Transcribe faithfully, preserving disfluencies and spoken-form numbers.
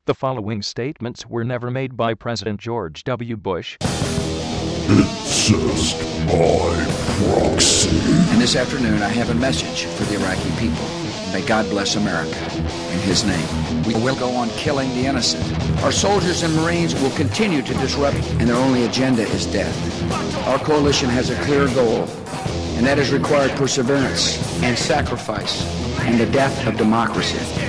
The following statements were never made by President George W. Bush. It's just my proxy. And this afternoon, I have a message for the Iraqi people. May God bless America. In His name, we will go on killing the innocent. Our soldiers and Marines will continue to disrupt, and their only agenda is death. Our coalition has a clear goal, and that is required perseverance and sacrifice and the death of democracy.